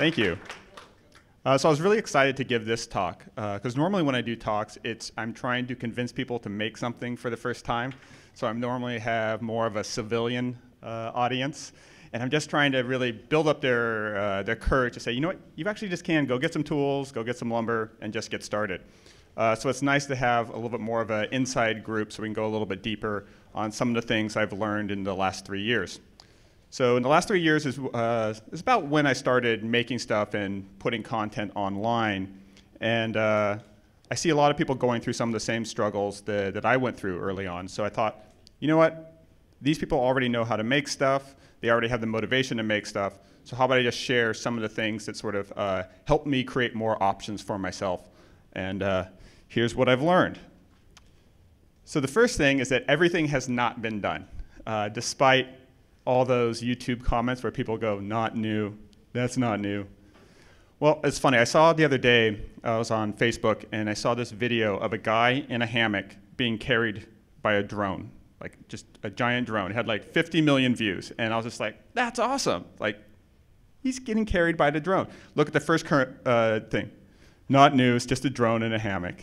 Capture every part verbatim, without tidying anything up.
Thank you. Uh, so I was really excited to give this talk, because uh, normally when I do talks, it's I'm trying to convince people to make something for the first time. So I normally have more of a civilian uh, audience, and I'm just trying to really build up their, uh, their courage to say, you know what, you actually just can go get some tools, go get some lumber, and just get started. Uh, so it's nice to have a little bit more of an inside group so we can go a little bit deeper on some of the things I've learned in the last three years. So in the last three years is, uh, is about when I started making stuff and putting content online. And uh, I see a lot of people going through some of the same struggles that, that I went through early on. So I thought, you know what? These people already know how to make stuff. They already have the motivation to make stuff. So how about I just share some of the things that sort of uh, help me create more options for myself. And uh, here's what I've learned. So the first thing is that everything has not been done, uh, despite all those YouTube comments where people go, not new, that's not new. Well, it's funny, I saw the other day, I was on Facebook, and I saw this video of a guy in a hammock being carried by a drone, like just a giant drone. It had like fifty million views, and I was just like, that's awesome. Like, he's getting carried by the drone. Look at the first current uh, thing. Not new, it's just a drone in a hammock.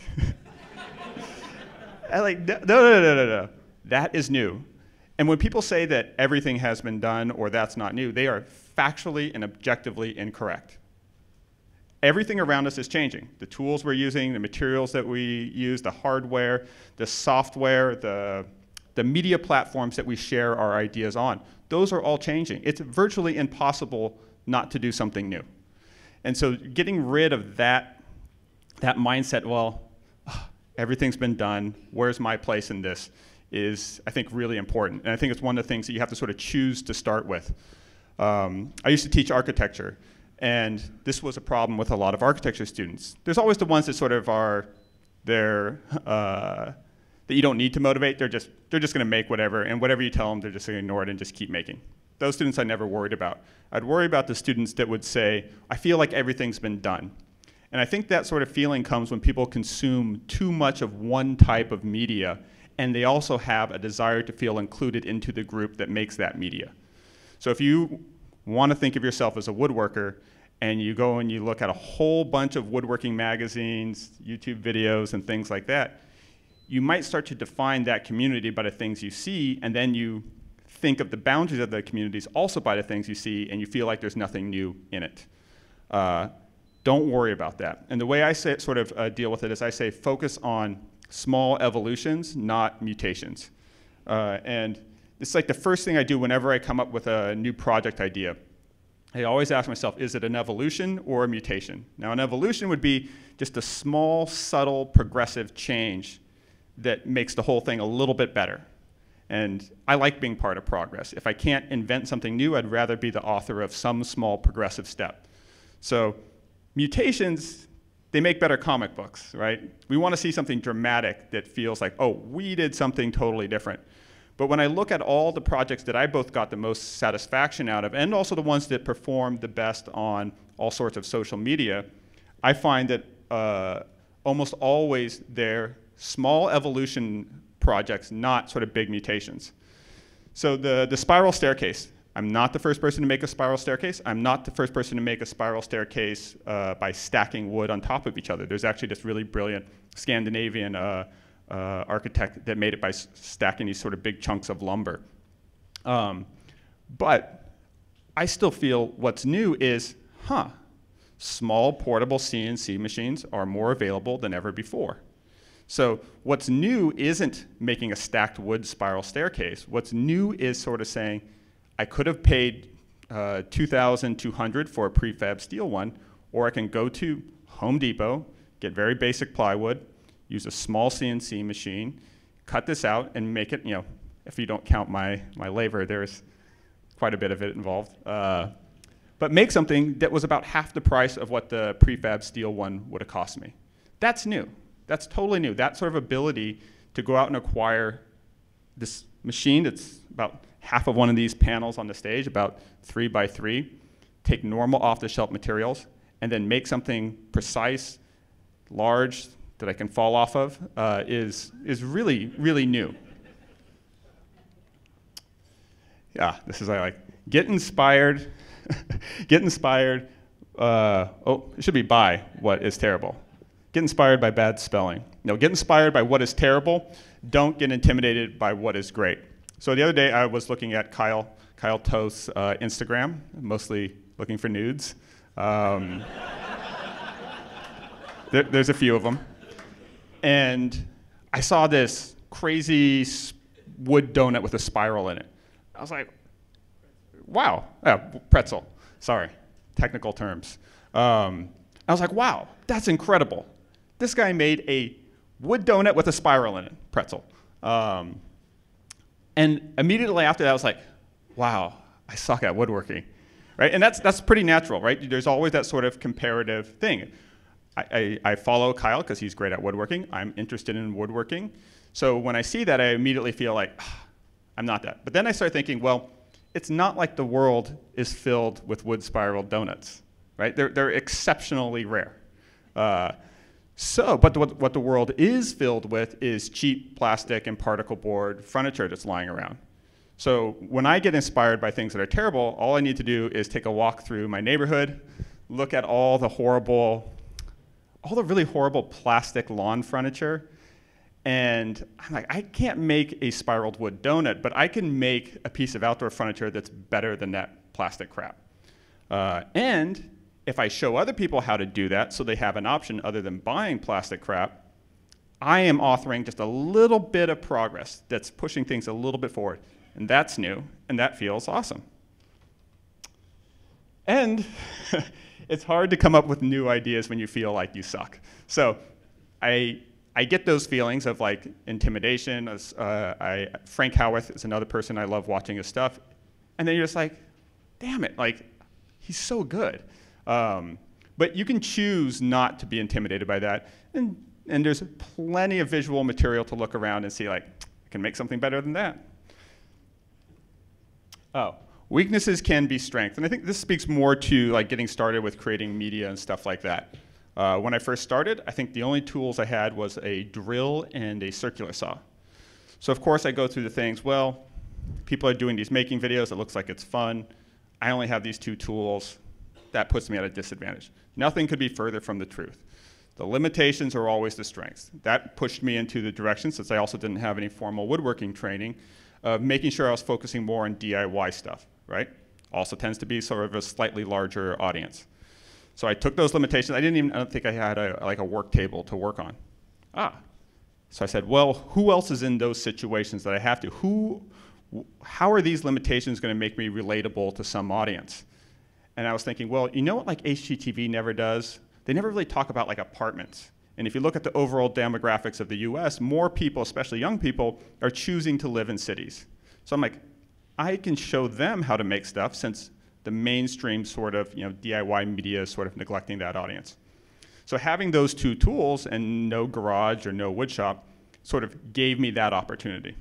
I like, no, no, no, no, no, that is new. And when people say that everything has been done or that's not new, they are factually and objectively incorrect. Everything around us is changing. The tools we're using, the materials that we use, the hardware, the software, the, the media platforms that we share our ideas on, those are all changing. It's virtually impossible not to do something new. And so getting rid of that, that mindset, well, everything's been done, where's my place in this, is, I think, really important. And I think it's one of the things that you have to sort of choose to start with. Um, I used to teach architecture, and this was a problem with a lot of architecture students. There's always the ones that sort of are, they're, uh, that you don't need to motivate. They're just, they're just going to make whatever, and whatever you tell them, they're just going to ignore it and just keep making. Those students I never worried about. I'd worry about the students that would say, I feel like everything's been done. And I think that sort of feeling comes when people consume too much of one type of media, and they also have a desire to feel included into the group that makes that media. So if you want to think of yourself as a woodworker, and you go and you look at a whole bunch of woodworking magazines, YouTube videos, and things like that, you might start to define that community by the things you see, and then you think of the boundaries of the communities also by the things you see, and you feel like there's nothing new in it. Uh, don't worry about that. And the way I say, sort of uh, deal with it is I say focus on small evolutions, not mutations. Uh, and it's like the first thing I do whenever I come up with a new project idea. I always ask myself, is it an evolution or a mutation? Now, an evolution would be just a small, subtle, progressive change that makes the whole thing a little bit better. And I like being part of progress. If I can't invent something new, I'd rather be the author of some small progressive step. So mutations, they make better comic books, right? We want to see something dramatic that feels like, oh, we did something totally different. But when I look at all the projects that I both got the most satisfaction out of, and also the ones that performed the best on all sorts of social media, I find that uh, almost always they're small evolution projects, not sort of big mutations. So the, the spiral staircase. I'm not the first person to make a spiral staircase. I'm not the first person to make a spiral staircase uh, by stacking wood on top of each other. There's actually this really brilliant Scandinavian uh, uh, architect that made it by s stacking these sort of big chunks of lumber. Um, but I still feel what's new is, huh, small portable C N C machines are more available than ever before. So what's new isn't making a stacked wood spiral staircase. What's new is sort of saying, I could have paid uh, two thousand two hundred dollars for a prefab steel one, or I can go to Home Depot, get very basic plywood, use a small C N C machine, cut this out, and make it, you know, if you don't count my, my labor, there's quite a bit of it involved. Uh, but make something that was about half the price of what the prefab steel one would have cost me. That's new. That's totally new. That sort of ability to go out and acquire this machine that's about half of one of these panels on the stage, about three by three, take normal off-the-shelf materials, and then make something precise, large, that I can fall off of, uh, is, is really, really new. Yeah, this is I like, get inspired, get inspired, Uh, oh, it should be by what is terrible. Get inspired by bad spelling. No, get inspired by what is terrible. Don't get intimidated by what is great. So the other day I was looking at Kyle, Kyle Toth's uh, Instagram, mostly looking for nudes. Um, there, there's a few of them. And I saw this crazy wood donut with a spiral in it. I was like, wow, oh, pretzel, sorry, technical terms. Um, I was like, wow, that's incredible. This guy made a wood donut with a spiral in it, pretzel. Um, and immediately after that, I was like, wow, I suck at woodworking, right? And that's, that's pretty natural, right? There's always that sort of comparative thing. I, I, I follow Kyle because he's great at woodworking. I'm interested in woodworking. So when I see that, I immediately feel like, ah, I'm not that. But then I start thinking, well, it's not like the world is filled with wood spiral donuts, right? They're, they're exceptionally rare. Uh, so, but what, what the world is filled with is cheap plastic and particle board furniture that's lying around. So when I get inspired by things that are terrible, all I need to do is take a walk through my neighborhood, look at all the horrible, all the really horrible plastic lawn furniture, and I'm like, I can't make a spiraled wood donut, but I can make a piece of outdoor furniture that's better than that plastic crap. Uh, and if I show other people how to do that so they have an option other than buying plastic crap, I am authoring just a little bit of progress that's pushing things a little bit forward. And that's new, and that feels awesome. And it's hard to come up with new ideas when you feel like you suck. So I, I get those feelings of like intimidation. As, uh, I, Frank Howarth is another person I love watching his stuff. And then you're just like, damn it, like, he's so good. Um, but you can choose not to be intimidated by that. And, and there's plenty of visual material to look around and see, like, I can make something better than that. Oh, weaknesses can be strength. And I think this speaks more to like getting started with creating media and stuff like that. Uh, when I first started, I think the only tools I had was a drill and a circular saw. So of course I go through the things, well, people are doing these making videos, it looks like it's fun. I only have these two tools. That puts me at a disadvantage. Nothing could be further from the truth. The limitations are always the strengths. That pushed me into the direction, since I also didn't have any formal woodworking training, of making sure I was focusing more on D I Y stuff, right? Also tends to be sort of a slightly larger audience. So I took those limitations. I didn't even, I don't think I had a, like a work table to work on. Ah, so I said, well, who else is in those situations that I have to? Who, how are these limitations gonna make me relatable to some audience? And I was thinking, well, you know what like H G T V never does? They never really talk about like apartments. And if you look at the overall demographics of the U S, more people, especially young people, are choosing to live in cities. So I'm like, I can show them how to make stuff since the mainstream sort of you know, D I Y media is sort of neglecting that audience. So having those two tools and no garage or no wood shop sort of gave me that opportunity.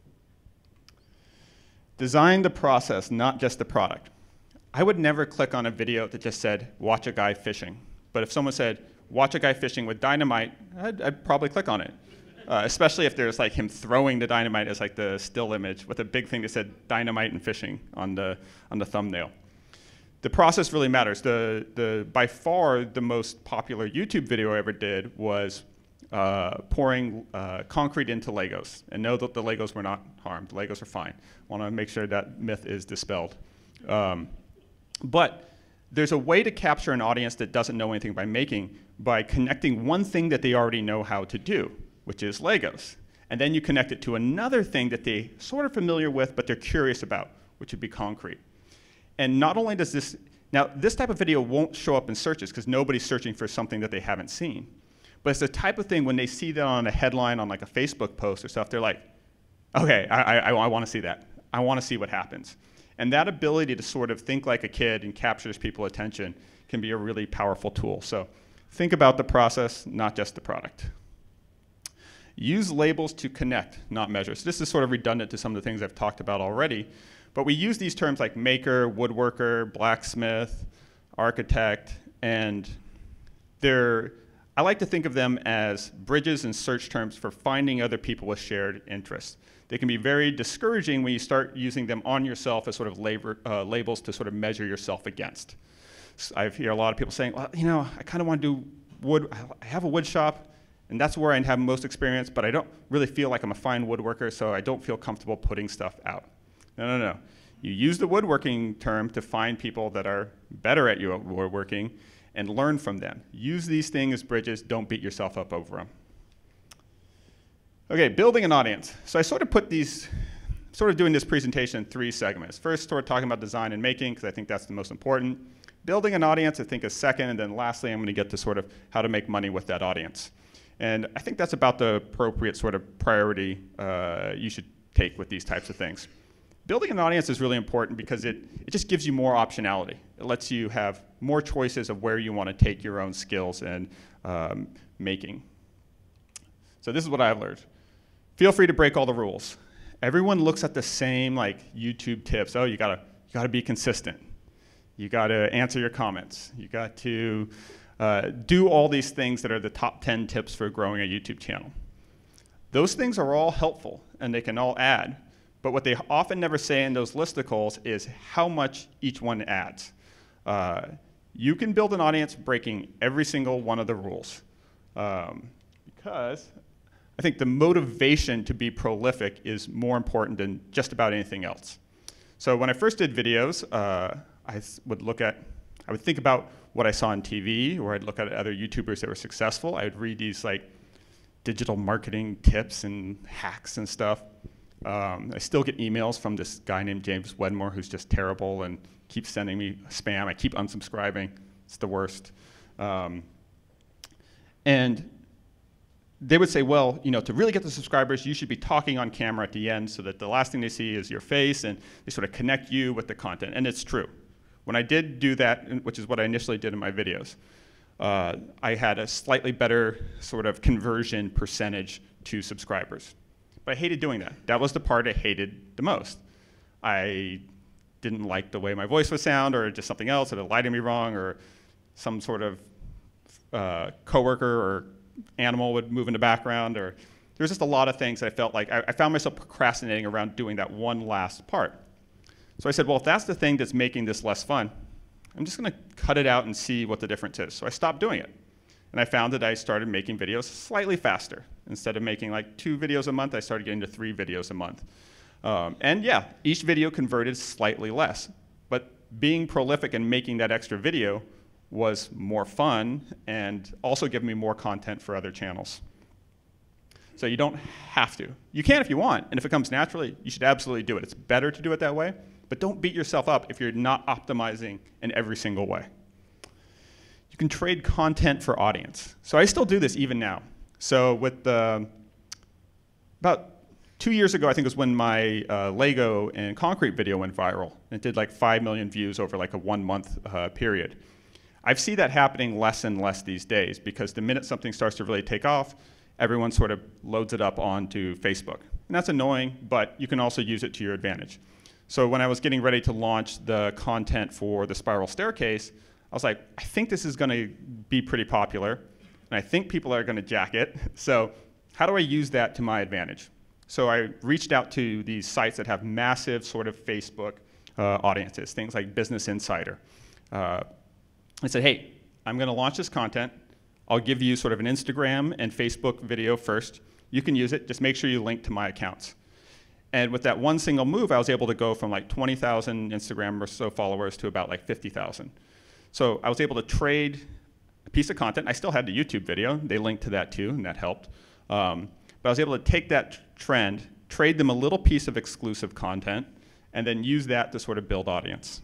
Design the process, not just the product. I would never click on a video that just said, watch a guy fishing. But if someone said, watch a guy fishing with dynamite, I'd, I'd probably click on it. Uh, especially if there's like him throwing the dynamite as like the still image with a big thing that said dynamite and fishing on the, on the thumbnail. The process really matters. The, the, by far the most popular YouTube video I ever did was uh, pouring uh, concrete into Legos. And know that the Legos were not harmed. The Legos are fine. I want to make sure that myth is dispelled. Um, but there's a way to capture an audience that doesn't know anything by making by connecting one thing that they already know how to do, which is Legos. And then you connect it to another thing that they're sort of familiar with, but they're curious about, which would be concrete. And not only does this, now this type of video won't show up in searches because nobody's searching for something that they haven't seen. But it's the type of thing when they see that on a headline on like a Facebook post or stuff, they're like, okay, I, I, I want to see that. I want to see what happens. And that ability to sort of think like a kid and captures people's attention can be a really powerful tool. So think about the process, not just the product. Use labels to connect, not measure. So this is sort of redundant to some of the things I've talked about already. But we use these terms like maker, woodworker, blacksmith, architect, and they're, I like to think of them as bridges and search terms for finding other people with shared interests. They can be very discouraging when you start using them on yourself as sort of labor, uh, labels to sort of measure yourself against. I hear a lot of people saying, well, you know, I kind of want to do wood. I have a wood shop, and that's where I have most experience, but I don't really feel like I'm a fine woodworker, so I don't feel comfortable putting stuff out. No, no, no. You use the woodworking term to find people that are better at your woodworking and learn from them. Use these things as bridges. Don't beat yourself up over them. Okay, building an audience. So I sort of put these, sort of doing this presentation in three segments. First, sort of talking about design and making, because I think that's the most important. Building an audience, I think, is second. And then lastly, I'm going to get to sort of how to make money with that audience. And I think that's about the appropriate sort of priority uh, you should take with these types of things. Building an audience is really important because it, it just gives you more optionality. It lets you have more choices of where you want to take your own skills and um, making. So this is what I've learned. Feel free to break all the rules. Everyone looks at the same like YouTube tips. Oh, you gotta, you gotta be consistent. You gotta answer your comments. You got to uh, do all these things that are the top ten tips for growing a YouTube channel. Those things are all helpful and they can all add, but what they often never say in those listicles is how much each one adds. Uh, you can build an audience breaking every single one of the rules um, because I think the motivation to be prolific is more important than just about anything else. So when I first did videos, uh, I would look at, I would think about what I saw on T V, or I'd look at other YouTubers that were successful. I would read these like digital marketing tips and hacks and stuff. Um, I still get emails from this guy named James Wedmore who's just terrible and keeps sending me spam. I keep unsubscribing. It's the worst. Um, and they would say, well, you know, to really get the subscribers, you should be talking on camera at the end so that the last thing they see is your face and they sort of connect you with the content. And it's true. When I did do that, which is what I initially did in my videos, uh, I had a slightly better sort of conversion percentage to subscribers. But I hated doing that. That was the part I hated the most. I didn't like the way my voice would sound, or just something else, or it lied to me wrong, or some sort of uh, coworker or animal would move in the background, or there was just a lot of things I felt like I, I found myself procrastinating around doing that one last part. So I said, well, if that's the thing that's making this less fun, I'm just going to cut it out and see what the difference is. So I stopped doing it. And I found that I started making videos slightly faster. Instead of making like two videos a month, I started getting to three videos a month. Um, and yeah, each video converted slightly less. But being prolific and making that extra video was more fun and also gave me more content for other channels. So you don't have to. You can if you want, and if it comes naturally, you should absolutely do it. It's better to do it that way, but don't beat yourself up if you're not optimizing in every single way. You can trade content for audience. So I still do this even now. So with the, about two years ago, I think was when my uh, Lego and concrete video went viral. It did like five million views over like a one month uh, period. I see that happening less and less these days because the minute something starts to really take off, everyone sort of loads it up onto Facebook. And that's annoying, but you can also use it to your advantage. So when I was getting ready to launch the content for the Spiral Staircase, I was like, I think this is going to be pretty popular, and I think people are going to jack it. So how do I use that to my advantage? So I reached out to these sites that have massive sort of Facebook uh, audiences, things like Business Insider. Uh, I said, hey, I'm going to launch this content. I'll give you sort of an Instagram and Facebook video first. You can use it. Just make sure you link to my accounts. And with that one single move, I was able to go from like twenty thousand Instagram or so followers to about like fifty thousand. So I was able to trade a piece of content. I still had the YouTube video. They linked to that too, and that helped. Um, but I was able to take that trend, trade them a little piece of exclusive content, and then use that to sort of build audience.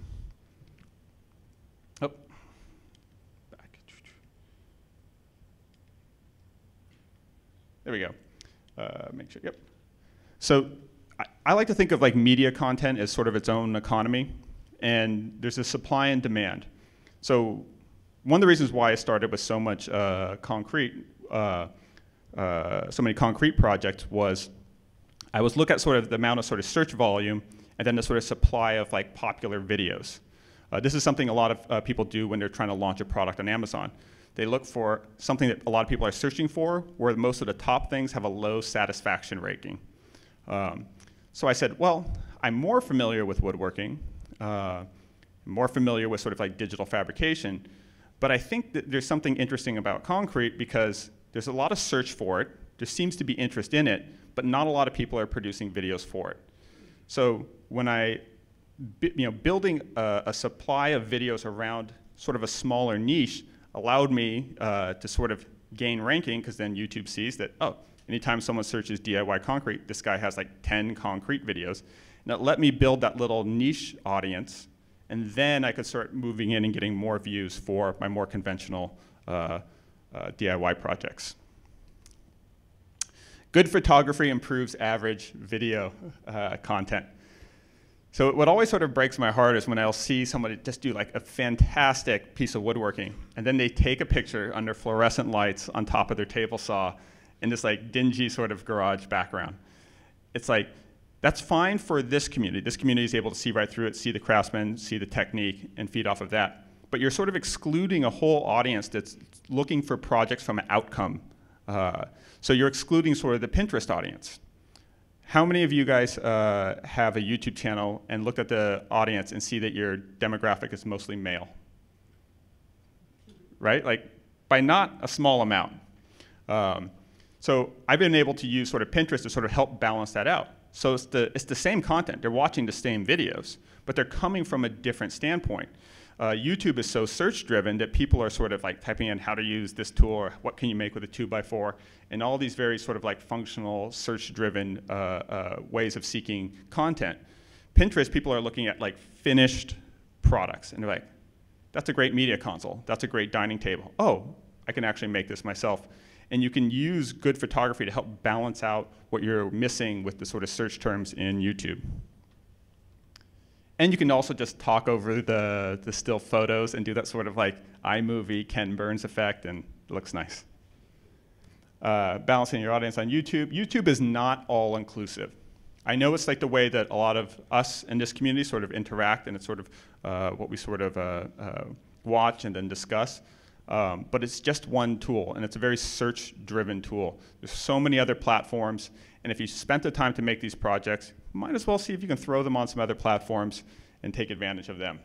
Oh. Back. There we go. Uh, make sure, yep. So I, I like to think of like media content as sort of its own economy, and there's a supply and demand. So one of the reasons why I started with so much uh, concrete, uh, uh, so many concrete projects was I was looking at sort of the amount of sort of search volume and then the sort of supply of like popular videos. Uh, this is something a lot of uh, people do when they're trying to launch a product on Amazon. They look for something that a lot of people are searching for, where most of the top things have a low satisfaction rating. Um, so I said, well, I'm more familiar with woodworking. Uh, more familiar with sort of like digital fabrication. But I think that there's something interesting about concrete because there's a lot of search for it. There seems to be interest in it, but not a lot of people are producing videos for it. So when I, you know, building a, a supply of videos around sort of a smaller niche allowed me uh, to sort of gain ranking, because then YouTube sees that, oh, anytime someone searches D I Y concrete, this guy has like ten concrete videos. And it let me build that little niche audience, and then I could start moving in and getting more views for my more conventional uh, uh, D I Y projects. Good photography improves average video uh, content. So what always sort of breaks my heart is when I'll see somebody just do like a fantastic piece of woodworking, and then they take a picture under fluorescent lights on top of their table saw in this like dingy sort of garage background. It's like, that's fine for this community. This community is able to see right through it, see the craftsman, see the technique, and feed off of that. But you're sort of excluding a whole audience that's looking for projects from an outcome. Uh, so you're excluding sort of the Pinterest audience. How many of you guys uh, have a YouTube channel and look at the audience and see that your demographic is mostly male? Right? Like, by not a small amount. Um, so I've been able to use sort of Pinterest to sort of help balance that out. So it's the, it's the same content. They're watching the same videos, but they're coming from a different standpoint. Uh, YouTube is so search-driven that people are sort of like typing in how to use this tool, or what can you make with a two by four, and all these very sort of like functional, search-driven uh, uh, ways of seeking content. Pinterest, people are looking at like finished products, and they're like, that's a great media console. That's a great dining table. Oh, I can actually make this myself. And you can use good photography to help balance out what you're missing with the sort of search terms in YouTube. And you can also just talk over the, the still photos and do that sort of like iMovie, Ken Burns effect, and it looks nice. Uh, balancing your audience on YouTube. YouTube is not all inclusive. I know it's like the way that a lot of us in this community sort of interact, and it's sort of uh, what we sort of uh, uh, watch and then discuss. Um, but it's just one tool, and it's a very search-driven tool. There's so many other platforms, and if you spent the time to make these projects, might as well see if you can throw them on some other platforms and take advantage of them.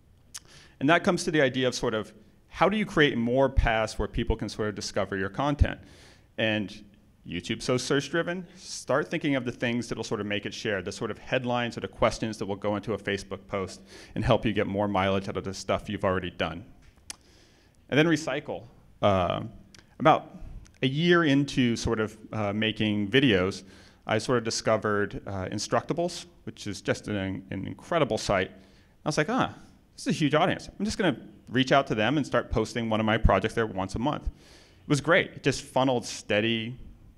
And that comes to the idea of sort of, how do you create more paths where people can sort of discover your content? And YouTube's so search-driven, start thinking of the things that will sort of make it shared, the sort of headlines or the questions that will go into a Facebook post and help you get more mileage out of the stuff you've already done. And then recycle. Uh, about a year into sort of uh, making videos, I sort of discovered uh, Instructables, which is just an, an incredible site. I was like, ah, this is a huge audience. I'm just going to reach out to them and start posting one of my projects there once a month. It was great. It just funneled steady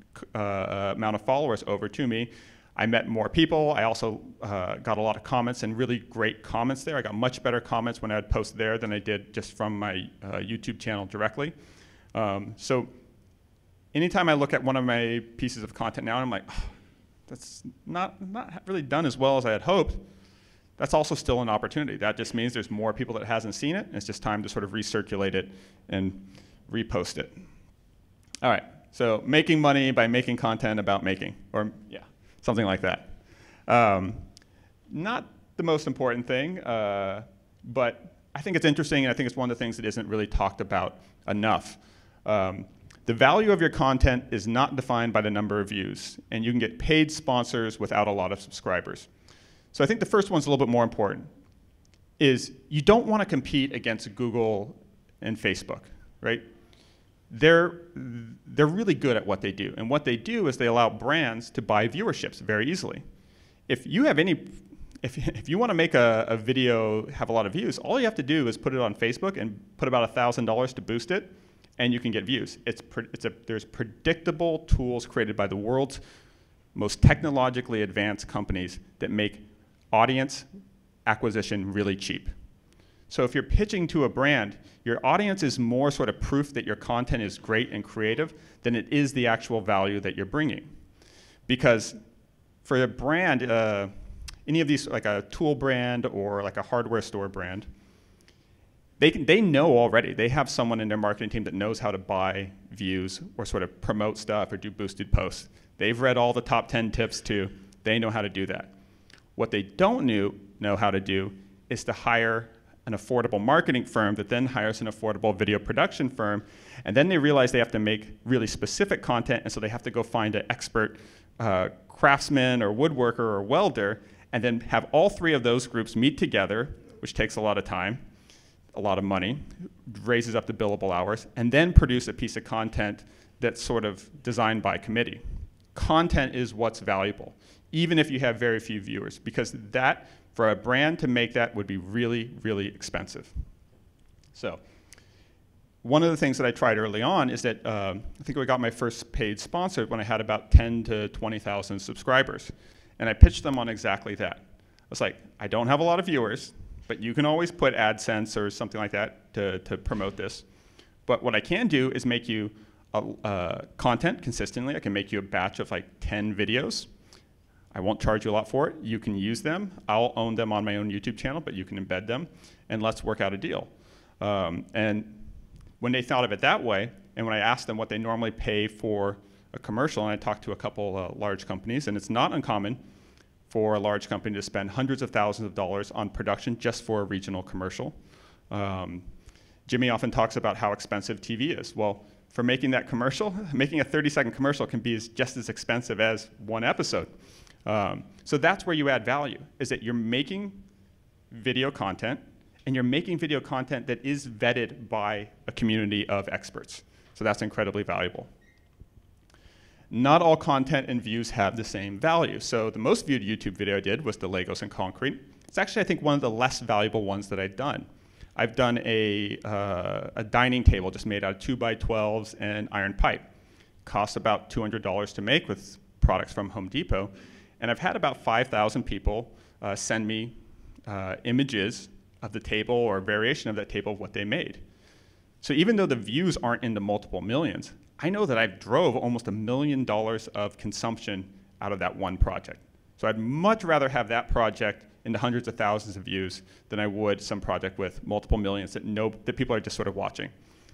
uh, amount of followers over to me. I met more people. I also uh, got a lot of comments, and really great comments there. I got much better comments when I would post there than I did just from my uh, YouTube channel directly. Um, so anytime I look at one of my pieces of content now, and I'm like, oh, that's not, not really done as well as I had hoped, that's also still an opportunity. That just means there's more people that hasn't seen it, and it's just time to sort of recirculate it and repost it. All right, so making money by making content about making, or yeah. Something like that. Um, not the most important thing, uh, but I think it's interesting, and I think it's one of the things that isn't really talked about enough. Um, the value of your content is not defined by the number of views, and you can get paid sponsors without a lot of subscribers. So I think the first one's a little bit more important, is you don't want to compete against Google and Facebook, right? They're, they're really good at what they do. And what they do is they allow brands to buy viewerships very easily. If you have any, if, if you want to make a, a video have a lot of views, all you have to do is put it on Facebook and put about one thousand dollars to boost it, and you can get views. It's, pre it's a, there's predictable tools created by the world's most technologically advanced companies that make audience acquisition really cheap. So if you're pitching to a brand, your audience is more sort of proof that your content is great and creative than it is the actual value that you're bringing. Because for a brand, uh, any of these, like a tool brand or like a hardware store brand, they, can, they know already. They have someone in their marketing team that knows how to buy views or sort of promote stuff or do boosted posts. They've read all the top ten tips too. They know how to do that. What they don't knew, know how to do is to hire an affordable marketing firm that then hires an affordable video production firm, and then they realize they have to make really specific content, and so they have to go find an expert uh, craftsman or woodworker or welder, and then have all three of those groups meet together, which takes a lot of time, a lot of money, raises up the billable hours, and then produce a piece of content that's sort of designed by committee. Content is what's valuable, even if you have very few viewers, because that, for a brand to make that, would be really, really expensive. So one of the things that I tried early on is that um, I think I got my first paid sponsor when I had about ten to twenty thousand subscribers. And I pitched them on exactly that. I was like, I don't have a lot of viewers, but you can always put AdSense or something like that to, to promote this. But what I can do is make you a, uh, content consistently. I can make you a batch of like ten videos. I won't charge you a lot for it. You can use them. I'll own them on my own YouTube channel, but you can embed them, and let's work out a deal. Um, and when they thought of it that way, and when I asked them what they normally pay for a commercial, and I talked to a couple uh, large companies, and it's not uncommon for a large company to spend hundreds of thousands of dollars on production just for a regional commercial. Um, Jimmy often talks about how expensive T V is. Well, for making that commercial, making a thirty second commercial can be as, just as expensive as one episode. Um, so that's where you add value, is that you're making video content, and you're making video content that is vetted by a community of experts. So that's incredibly valuable. Not all content and views have the same value. So the most viewed YouTube video I did was the Legos and Concrete. It's actually, I think, one of the less valuable ones that I've done. I've done a, uh, a dining table just made out of two by twelves and iron pipe. Costs about two hundred dollars to make with products from Home Depot. And I've had about five thousand people uh, send me uh, images of the table or a variation of that table of what they made. So even though the views aren't in the multiple millions, I know that I've drove almost a million dollars of consumption out of that one project. So I'd much rather have that project in the hundreds of thousands of views than I would some project with multiple millions that, no, that people are just sort of watching.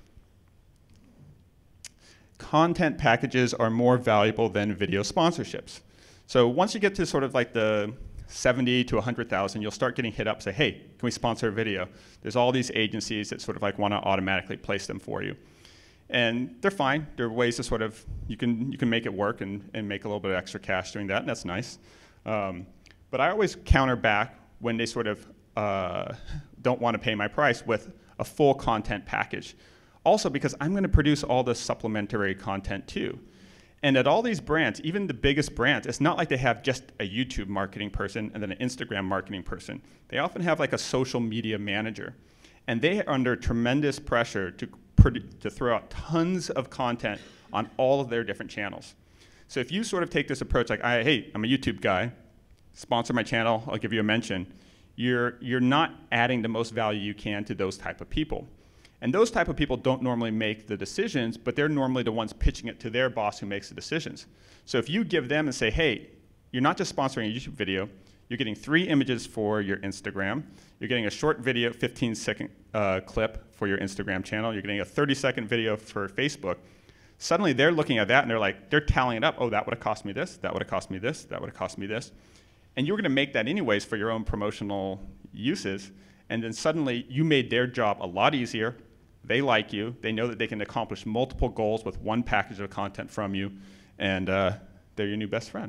Content packages are more valuable than video sponsorships. So once you get to sort of like the seventy to one hundred thousand, you'll start getting hit up, say, hey, can we sponsor a video? There's all these agencies that sort of like want to automatically place them for you. And they're fine. There are ways to sort of, you can, you can make it work and, and make a little bit of extra cash doing that, and that's nice. Um, but I always counter back when they sort of uh, don't want to pay my price with a full content package. Also because I'm going to produce all the supplementary content too. And at all these brands, even the biggest brands, it's not like they have just a YouTube marketing person and then an Instagram marketing person. They often have like a social media manager. And they are under tremendous pressure to, to throw out tons of content on all of their different channels. So if you sort of take this approach like, I, hey, I'm a YouTube guy, sponsor my channel, I'll give you a mention, you're, you're not adding the most value you can to those type of people. And those type of people don't normally make the decisions, but they're normally the ones pitching it to their boss who makes the decisions. So if you give them and say, hey, you're not just sponsoring a YouTube video, you're getting three images for your Instagram, you're getting a short video, fifteen second uh, clip for your Instagram channel, you're getting a thirty second video for Facebook, suddenly they're looking at that and they're like, they're tallying it up, oh, that would have cost me this, that would have cost me this, that would have cost me this. And you were going to make that anyways for your own promotional uses, and then suddenly you made their job a lot easier. They like you. They know that they can accomplish multiple goals with one package of content from you, and uh, they're your new best friend.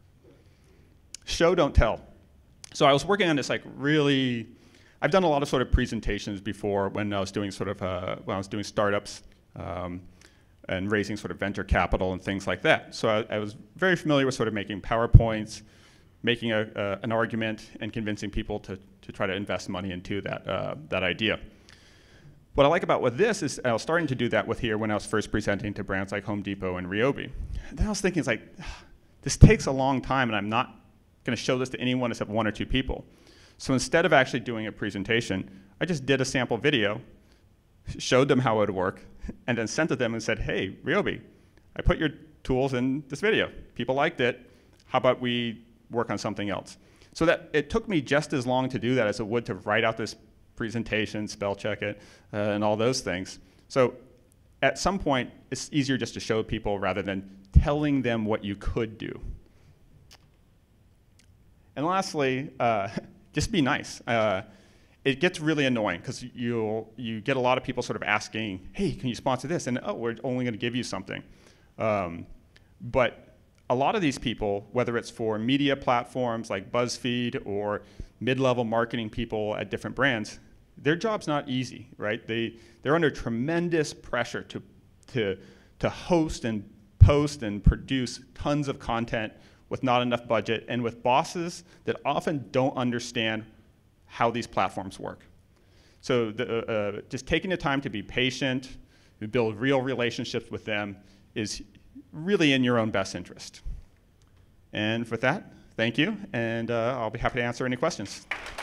Show, don't tell. So I was working on this like really, I've done a lot of sort of presentations before when I was doing sort of, uh, when I was doing startups um, and raising sort of venture capital and things like that. So I, I was very familiar with sort of making PowerPoints, making a, uh, an argument and convincing people to, to try to invest money into that, uh, that idea. What I like about with this is I was starting to do that with here when I was first presenting to brands like Home Depot and Ryobi. Then I was thinking, it's like, this takes a long time and I'm not going to show this to anyone except one or two people. So instead of actually doing a presentation, I just did a sample video, showed them how it would work, and then sent it to them and said, hey, Ryobi, I put your tools in this video. People liked it. How about we work on something else? So that it took me just as long to do that as it would to write out this presentation, spell check it, uh, and all those things. So at some point, it's easier just to show people rather than telling them what you could do. And lastly, uh, just be nice. Uh, it gets really annoying because you you get a lot of people sort of asking, hey, can you sponsor this? And oh, we're only going to give you something. Um, but a lot of these people, whether it's for media platforms like BuzzFeed or mid-level marketing people at different brands, their job's not easy, right? They, they're under tremendous pressure to, to, to host and post and produce tons of content with not enough budget and with bosses that often don't understand how these platforms work. So the, uh, just taking the time to be patient, to build real relationships with them is really in your own best interest. And with that, thank you, and uh, I'll be happy to answer any questions.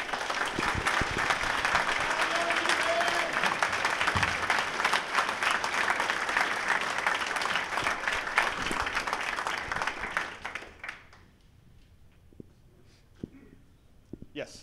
Yes.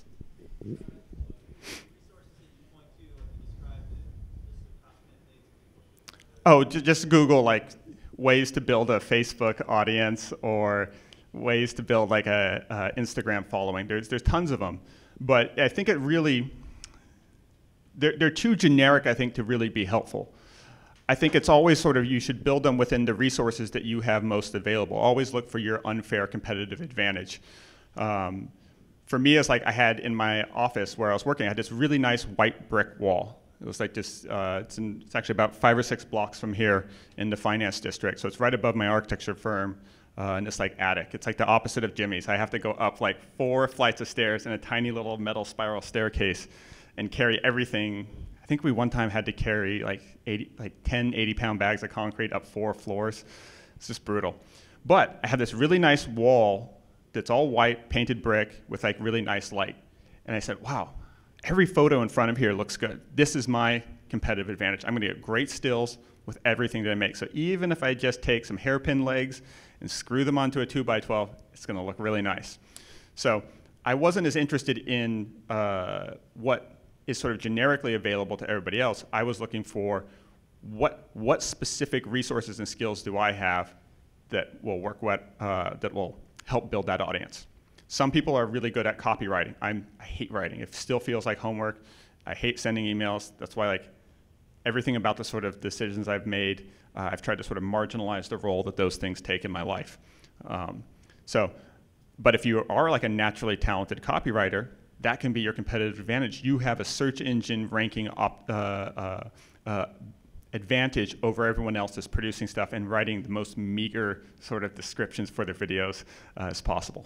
Oh, just Google like ways to build a Facebook audience or ways to build like a, a Instagram following. There's there's tons of them, but I think it really they're they're too generic, I think, to really be helpful. I think it's always sort of you should build them within the resources that you have most available. Always look for your unfair competitive advantage. Um, for me, it's like I had in my office where I was working, I had this really nice white brick wall. It was like this, uh, it's, in, it's actually about five or six blocks from here in the finance district. So it's right above my architecture firm uh, in this like attic. It's like the opposite of Jimmy's. I have to go up like four flights of stairs in a tiny little metal spiral staircase and carry everything. I think we one time had to carry like eighty, like ten eighty pound bags of concrete up four floors. It's just brutal. But I had this really nice wall that's all white, painted brick with like really nice light. And I said, wow, every photo in front of here looks good. This is my competitive advantage. I'm gonna get great stills with everything that I make. So even if I just take some hairpin legs and screw them onto a two by twelve, it's gonna look really nice. So I wasn't as interested in uh, what is sort of generically available to everybody else. I was looking for what, what specific resources and skills do I have that will work, what, uh, that will help build that audience. Some people are really good at copywriting. I'm, I hate writing. It still feels like homework. I hate sending emails. That's why like everything about the sort of decisions I've made, uh, I've tried to sort of marginalize the role that those things take in my life. Um, so, but if you are like a naturally talented copywriter, that can be your competitive advantage. You have a search engine ranking op, uh, uh, uh, advantage over everyone else that's producing stuff and writing the most meager sort of descriptions for their videos uh, as possible.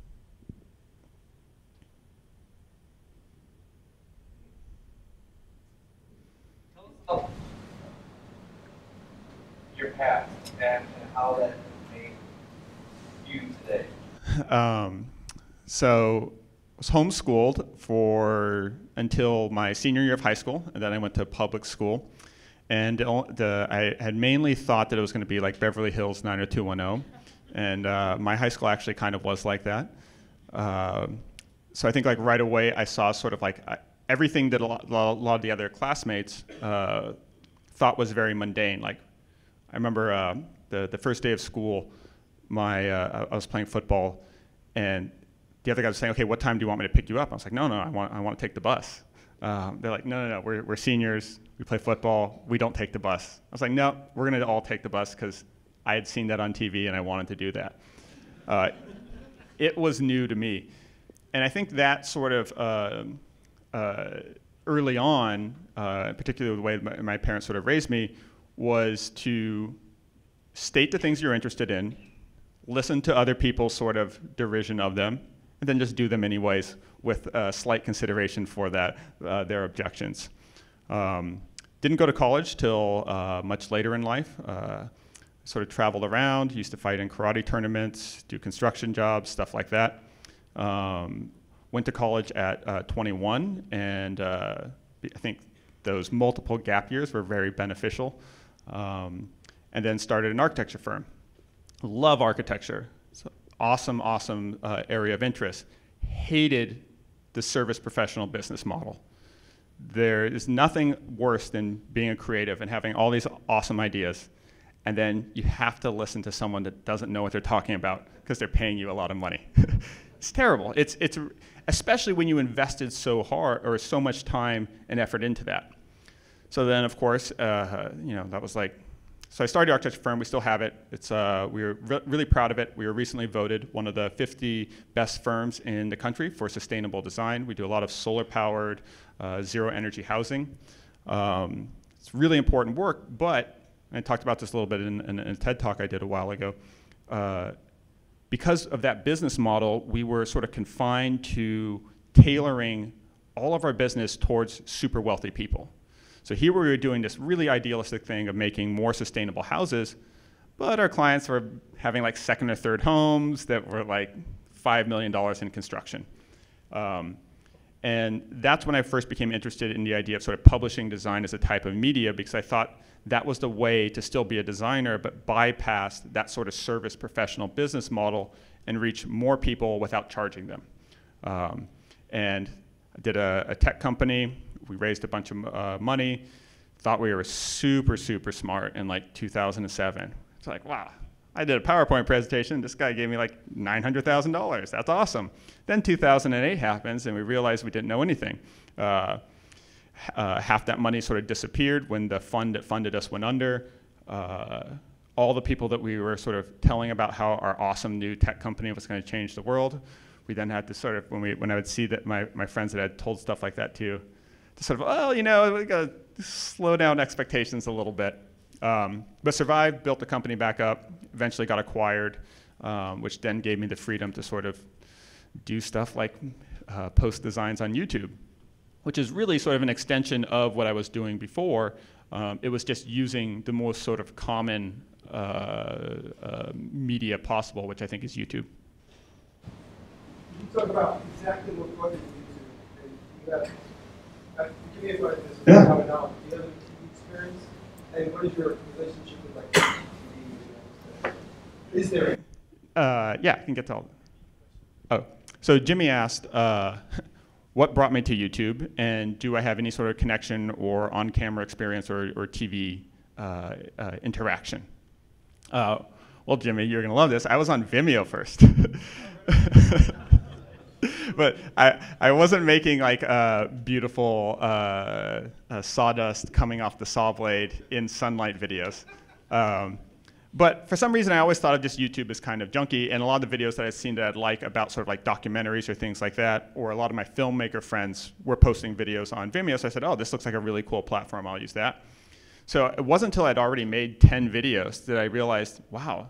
Tell us your past and, and how that made you today. Um, so I was homeschooled for until my senior year of high school, and then I went to public school. And the, I had mainly thought that it was going to be like Beverly Hills nine oh two one oh, and uh, my high school actually kind of was like that. Uh, so I think like right away I saw sort of like I, everything that a lot, a lot of the other classmates uh, thought was very mundane. Like I remember uh, the the first day of school, my uh, I was playing football, and the other guy was saying, "Okay, what time do you want me to pick you up?" I was like, "No, no, I want I want to take the bus." Um, they're like, "No, no, no, we're we're seniors. We play football. We don't take the bus." I was like, "No, we're going to all take the bus," because I had seen that on T V and I wanted to do that. Uh, it was new to me, and I think that sort of uh, uh, early on, uh, particularly the way my, my parents sort of raised me, was to state the things you're interested in, listen to other people's sort of derision of them, and then just do them anyways with uh, slight consideration for that, uh, their objections. Um, didn't go to college till uh, much later in life. Uh, sort of traveled around, used to fight in karate tournaments, do construction jobs, stuff like that. Um, went to college at uh, twenty-one, and uh, I think those multiple gap years were very beneficial. Um, and then started an architecture firm. Love architecture. It's an awesome, awesome uh, area of interest. Hated the service professional business model. There is nothing worse than being a creative and having all these awesome ideas, and then you have to listen to someone that doesn't know what they're talking about because they're paying you a lot of money. it's terrible. It's, it's, especially when you invested so hard or so much time and effort into that. So then, of course, uh, you know, that was like, so I started the architecture firm. We still have it. It's, uh, we were re really proud of it. We were recently voted one of the fifty best firms in the country for sustainable design. We do a lot of solar-powered, uh, zero-energy housing. Um, it's really important work, but, and I talked about this a little bit in, in, in a TED Talk I did a while ago, uh, because of that business model, we were sort of confined to tailoring all of our business towards super wealthy people. So here we were doing this really idealistic thing of making more sustainable houses, but our clients were having like second or third homes that were like five million dollars in construction. Um, and that's when I first became interested in the idea of sort of publishing design as a type of media, because I thought that was the way to still be a designer, but bypass that sort of service professional business model and reach more people without charging them. Um, and I did a, a tech company. We raised a bunch of uh, money, thought we were super, super smart in like two thousand seven. It's like, wow, I did a PowerPoint presentation. This guy gave me like nine hundred thousand dollars. That's awesome. Then two thousand eight happens, and we realized we didn't know anything. Uh, uh, half that money sort of disappeared when the fund that funded us went under. Uh, all the people that we were sort of telling about how our awesome new tech company was going to change the world, we then had to sort of, when, we, when I would see that my, my friends that had told stuff like that to, to sort of, oh, you know, we got to slow down expectations a little bit. Um, but survived, built the company back up, eventually got acquired, um, which then gave me the freedom to sort of do stuff like uh, post designs on YouTube, which is really sort of an extension of what I was doing before. Um, it was just using the most sort of common uh, uh, media possible, which I think is YouTube. You talk about exactly what brought you to YouTube, and you got Uh, give me a question. This Yeah. coming out. Do you have a T V experience? And what is your relationship with like T V? Is there? Uh, yeah, I can get to all. Oh, so Jimmy asked, uh, what brought me to YouTube, and do I have any sort of connection or on-camera experience or, or T V uh, uh, interaction? Uh, well, Jimmy, you're gonna love this. I was on Vimeo first. But I, I wasn't making like uh, beautiful uh, uh, sawdust coming off the saw blade in sunlight videos. Um, but for some reason, I always thought of just YouTube as kind of junky, and a lot of the videos that I've seen that I'd like about sort of like documentaries or things like that, or a lot of my filmmaker friends were posting videos on Vimeo, so I said, oh, this looks like a really cool platform, I'll use that. So it wasn't until I'd already made ten videos that I realized, wow,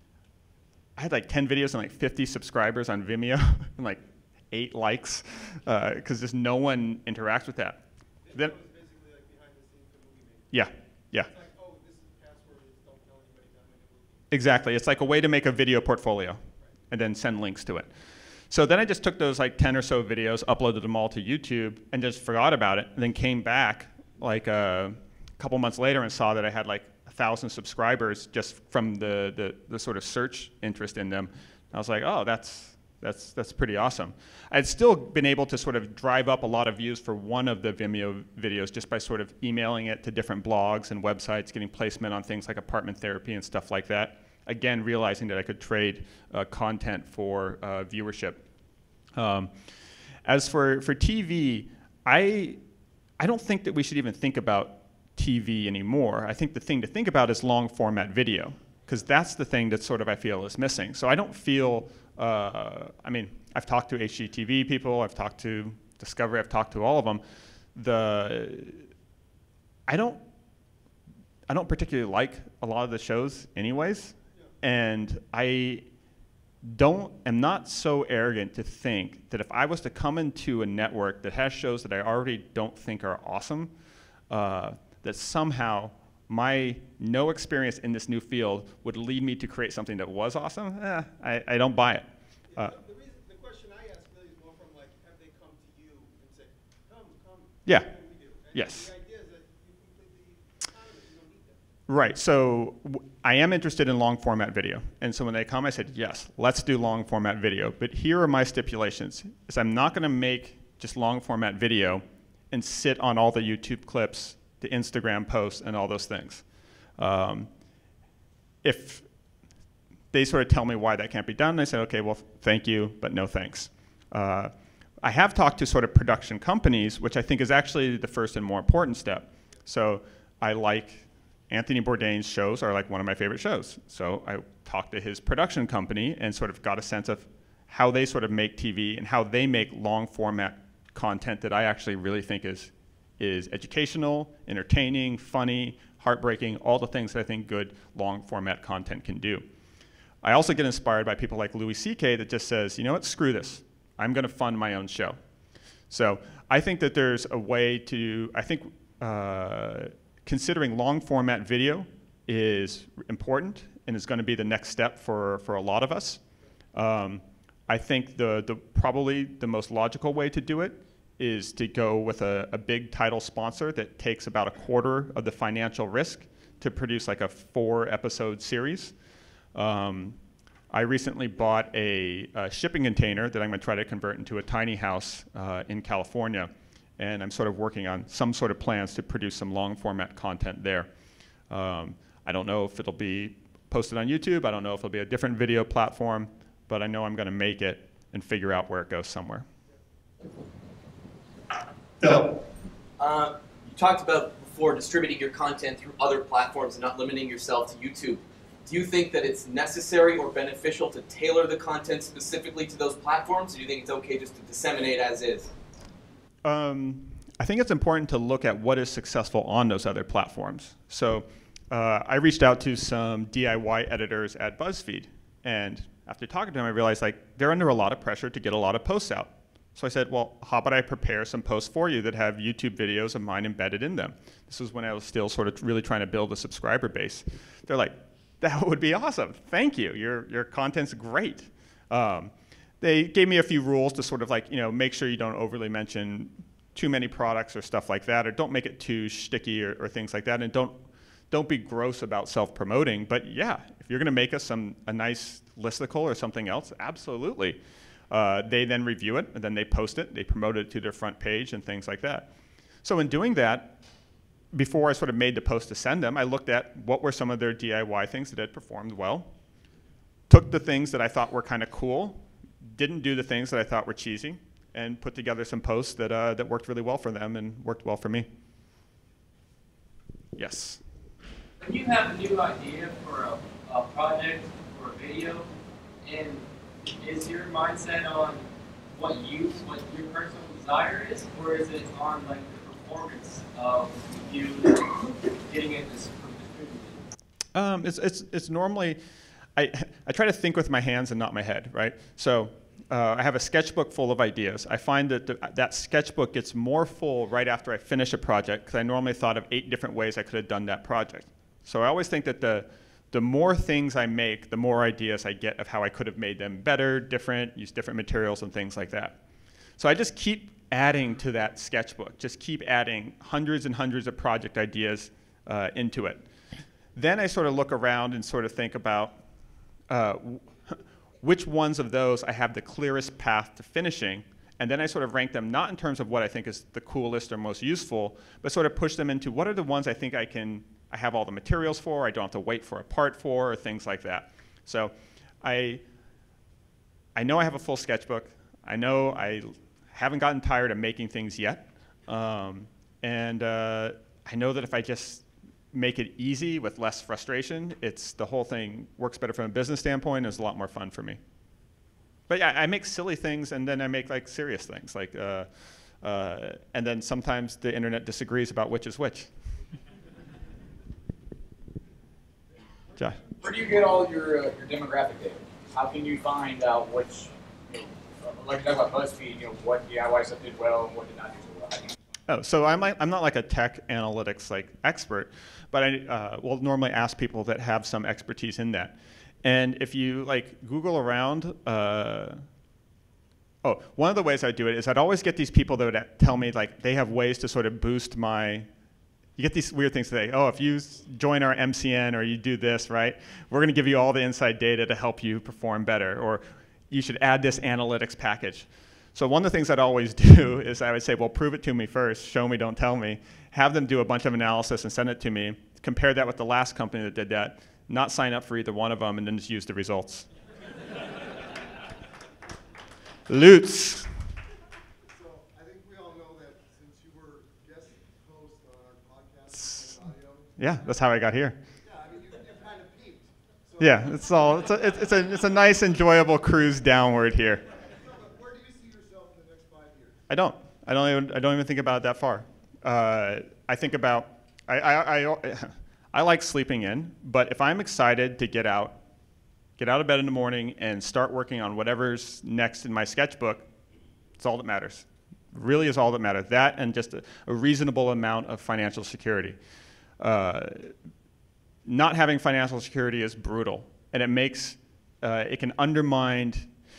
I had like ten videos and like fifty subscribers on Vimeo, and like eight likes, because uh, just no one interacts with that. Then, Basically like behind the scenes of movie making. yeah, yeah. It's like, oh, this is the password. Don't tell anybody that I'm making a movie. Exactly. It's like a way to make a video portfolio and then send links to it. So then I just took those like ten or so videos, uploaded them all to YouTube, and just forgot about it, and then came back like a couple months later and saw that I had like a thousand subscribers just from the, the, the sort of search interest in them. I was like, oh, that's, That's, that's pretty awesome. I'd still been able to sort of drive up a lot of views for one of the Vimeo videos just by sort of emailing it to different blogs and websites, getting placement on things like apartment therapy and stuff like that. Again, realizing that I could trade uh, content for uh, viewership. Um, as for, for T V, I, I don't think that we should even think about T V anymore. I think the thing to think about is long format video, because that's the thing that sort of I feel is missing. So I don't feel Uh, I mean, I've talked to H G T V people, I've talked to Discovery, I've talked to all of them. The, I don't, I don't particularly like a lot of the shows anyways, yeah. And I don't, am not so arrogant to think that if I was to come into a network that has shows that I already don't think are awesome, uh, that somehow my no experience in this new field would lead me to create something that was awesome. Eh, I, I don't buy it. Uh, the, reason, the question I ask really is more from like, have they come to you and said, come, come, yeah. what can we do? And yes. The idea is that you completely autonomous, you don't need them. Right. So w I am interested in long format video, and so when they come, I said, yes, let's do long format video. But here are my stipulations: is I'm not going to make just long format video and sit on all the YouTube clips, the Instagram posts, and all those things. Um, if they sort of tell me why that can't be done. And I said, okay, well, thank you, but no thanks. Uh, I have talked to sort of production companies, which I think is actually the first and more important step. So I like Anthony Bourdain's shows are like one of my favorite shows. So I talked to his production company and sort of got a sense of how they sort of make T V and how they make long format content that I actually really think is, is educational, entertaining, funny, heartbreaking, all the things that I think good long format content can do. I also get inspired by people like Louis C K that just says, you know what, screw this. I'm going to fund my own show. So I think that there's a way to, I think uh, considering long format video is important and is going to be the next step for, for a lot of us. Um, I think the, the, probably the most logical way to do it is to go with a, a big title sponsor that takes about a quarter of the financial risk to produce like a four episode series. Um, I recently bought a, a shipping container that I'm going to try to convert into a tiny house uh, in California, and I'm sort of working on some sort of plans to produce some long format content there. Um, I don't know if it'll be posted on YouTube, I don't know if it'll be a different video platform, but I know I'm going to make it and figure out where it goes somewhere. Phil. Uh, you talked about before distributing your content through other platforms and not limiting yourself to YouTube. Do you think that it's necessary or beneficial to tailor the content specifically to those platforms, or do you think it's okay just to disseminate as is? Um, I think it's important to look at what is successful on those other platforms. So uh, I reached out to some D I Y editors at BuzzFeed, and after talking to them, I realized like they're under a lot of pressure to get a lot of posts out. So I said, well, how about I prepare some posts for you that have YouTube videos of mine embedded in them? This was when I was still sort of really trying to build a subscriber base. They're like, that would be awesome. Thank you. Your, your content's great. Um, they gave me a few rules to sort of like, you know, make sure you don't overly mention too many products or stuff like that, or don't make it too shticky or, or things like that, and don't, don't be gross about self-promoting. But yeah, if you're going to make us some, a nice listicle or something else, absolutely. Uh, they then review it, and then they post it. They promote it to their front page and things like that. So in doing that, before I sort of made the post to send them, I looked at what were some of their D I Y things that had performed well, took the things that I thought were kind of cool, didn't do the things that I thought were cheesy, and put together some posts that, uh, that worked really well for them and worked well for me. Yes? When you have a new idea for a, a project or a video, and is your mindset on what you, what your personal desire is, or is it on like the performance of you getting it distributed? Um, it's, it's, it's normally, I, I try to think with my hands and not my head, right? So uh, I have a sketchbook full of ideas. I find that the, that sketchbook gets more full right after I finish a project, because I normally thought of eight different ways I could have done that project. So I always think that the, the more things I make, the more ideas I get of how I could have made them better, different, use different materials and things like that. So I just keep adding to that sketchbook, just keep adding hundreds and hundreds of project ideas uh, into it. Then I sort of look around and sort of think about uh, which ones of those I have the clearest path to finishing, and then I sort of rank them not in terms of what I think is the coolest or most useful, but sort of push them into what are the ones I think I can, I have all the materials for, I don't have to wait for a part for, or things like that. So I, I know I have a full sketchbook. I know I haven't gotten tired of making things yet. Um, and uh, I know that if I just make it easy with less frustration, it's, the whole thing works better from a business standpoint, and it's a lot more fun for me. But yeah, I make silly things, and then I make like serious things. Like, uh, uh, and then sometimes the internet disagrees about which is which. Josh? Where do you get all your, uh, your demographic data? How can you find out which, you know, like you talk about BuzzFeed, you know, what D I Y stuff did well and what did not do so well? How do you Oh, so I'm, like, I'm not like a tech analytics like expert, but I uh, will normally ask people that have some expertise in that. And if you like Google around, uh, oh, one of the ways I do it is I'd always get these people that would tell me like they have ways to sort of boost my, you get these weird things today. Oh, if you join our M C N or you do this, right, we're going to give you all the inside data to help you perform better, or you should add this analytics package. So one of the things I'd always do is I would say, well, prove it to me first, show me, don't tell me, have them do a bunch of analysis and send it to me, compare that with the last company that did that, not sign up for either one of them, and then just use the results. Lutz. So I think we all know that since you were guest host on our podcast and audio. Yeah, that's how I got here. Yeah, I mean, you, you kind of peaked. So Yeah, it's all. It's a. It's, it's a. It's a nice, enjoyable cruise downward here. No, but where do you see yourself in the next five years? I don't. I don't even. I don't even think about it that far. Uh, I think about. I, I. I. I like sleeping in, but if I'm excited to get out, get out of bed in the morning and start working on whatever's next in my sketchbook, it's all that matters. Really is all that matters. That and just a, a reasonable amount of financial security. Uh, not having financial security is brutal, and it makes. Uh, it can undermine.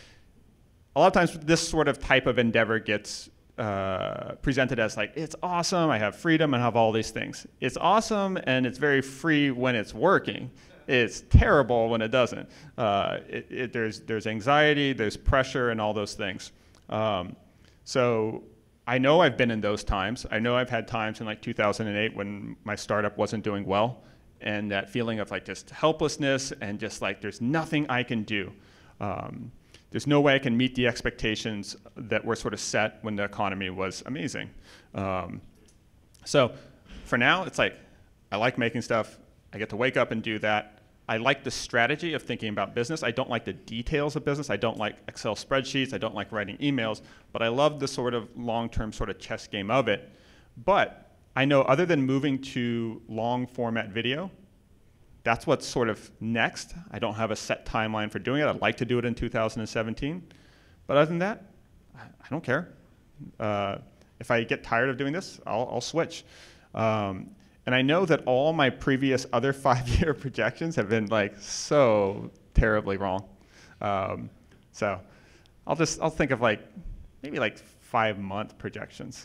A lot of times, this sort of type of endeavor gets uh, presented as like, it's awesome, I have freedom, and have all these things. It's awesome, and it's very free when it's working. It's terrible when it doesn't. Uh, it, it, there's, there's anxiety, there's pressure, and all those things. Um, so I know I've been in those times. I know I've had times in like two thousand eight when my startup wasn't doing well, and that feeling of like just helplessness and just like there's nothing I can do. Um, There's no way I can meet the expectations that were sort of set when the economy was amazing. Um, so for now, it's like, I like making stuff. I get to wake up and do that. I like the strategy of thinking about business. I don't like the details of business. I don't like Excel spreadsheets. I don't like writing emails. But I love the sort of long-term sort of chess game of it. But I know other than moving to long format video, that's what's sort of next. I don't have a set timeline for doing it. I'd like to do it in two thousand seventeen. But other than that, I don't care. Uh, if I get tired of doing this, I'll, I'll switch. Um, and I know that all my previous other five-year projections have been like so terribly wrong. Um, so I'll just, I'll think of like, maybe like five-month projections.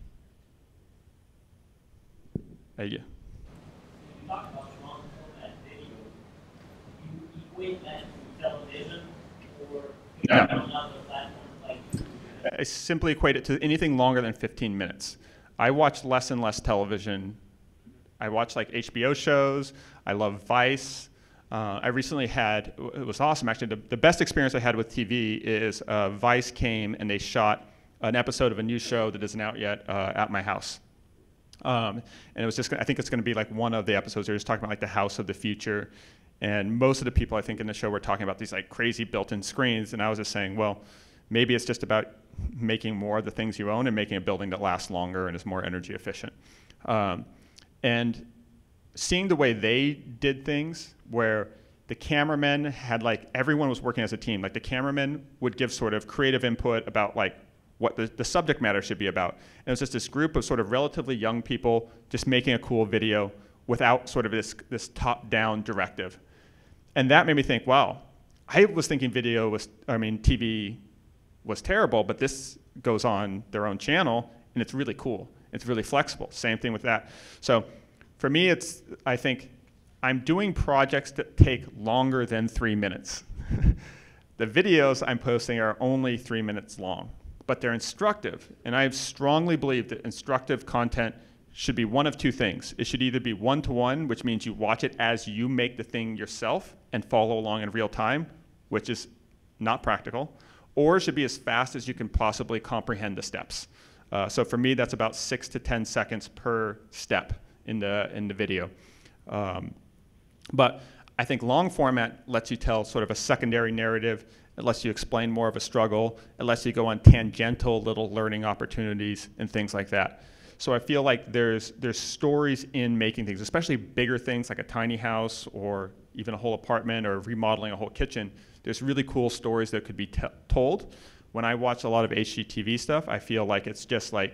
Uh, yeah. Talk about long format video. You equate that to television or No. on other platforms like YouTube? I simply equate it to anything longer than fifteen minutes. I watch less and less television. I watch like H B O shows. I love Vice. Uh, I recently had, it was awesome actually, the, the best experience I had with T V is uh, Vice came and they shot an episode of a new show that isn't out yet uh, at my house. Um, and it was just, I think it's going to be like one of the episodes. They're just talking about like the house of the future. And most of the people I think in the show were talking about these like crazy built-in screens. And I was just saying, well, maybe it's just about making more of the things you own and making a building that lasts longer and is more energy efficient. Um, and seeing the way they did things where the cameramen had like, everyone was working as a team. Like the cameramen would give sort of creative input about like what the, the subject matter should be about. And it was just this group of sort of relatively young people just making a cool video without sort of this, this top-down directive. And that made me think, wow, I was thinking video was, I mean, T V was terrible, but this goes on their own channel, and it's really cool. It's really flexible. Same thing with that. So for me, it's, I think, I'm doing projects that take longer than three minutes. The videos I'm posting are only three minutes long, but they're instructive. And I strongly believe that instructive content should be one of two things. It should either be one-to-one, which means you watch it as you make the thing yourself and follow along in real time, which is not practical, or it should be as fast as you can possibly comprehend the steps. Uh, so for me, that's about six to ten seconds per step in the, in the video. Um, but I think long format lets you tell sort of a secondary narrative. It lets you explain more of a struggle. It lets you go on tangential little learning opportunities and things like that. So I feel like there's, there's stories in making things, especially bigger things like a tiny house or even a whole apartment or remodeling a whole kitchen. There's really cool stories that could be t told. When I watch a lot of H G T V stuff, I feel like it's just like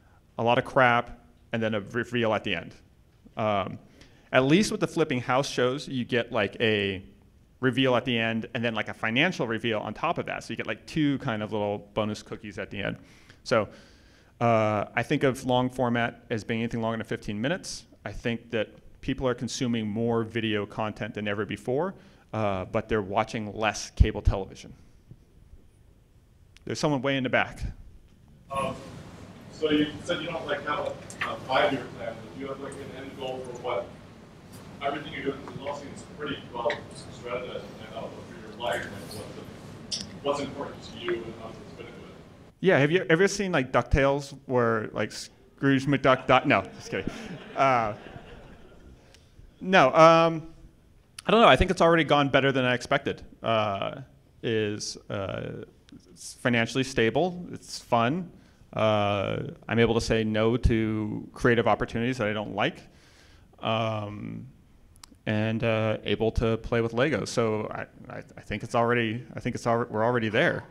a lot of crap and then a reveal at the end. Um, at least with the flipping house shows, you get like a reveal at the end and then like a financial reveal on top of that. So you get like two kind of little bonus cookies at the end. So uh, I think of long format as being anything longer than fifteen minutes. I think that people are consuming more video content than ever before, uh, but they're watching less cable television. There's someone way in the back. Um, so you said you don't like have a, a five-year plan, but you have like an end goal for what everything you're doing, it all seems pretty well strategized and out for your life, like what's, what's important to you and how to fit into it. Yeah, have you ever seen like DuckTales where like Scrooge McDuck, Duck, no, just kidding. Uh, no, um, I don't know, I think it's already gone better than I expected. Uh, is uh, it's financially stable, it's fun. Uh, I'm able to say no to creative opportunities that I don't like. Um, and uh, able to play with Legos. So I, I, I think it's already, I think it's al we're already there.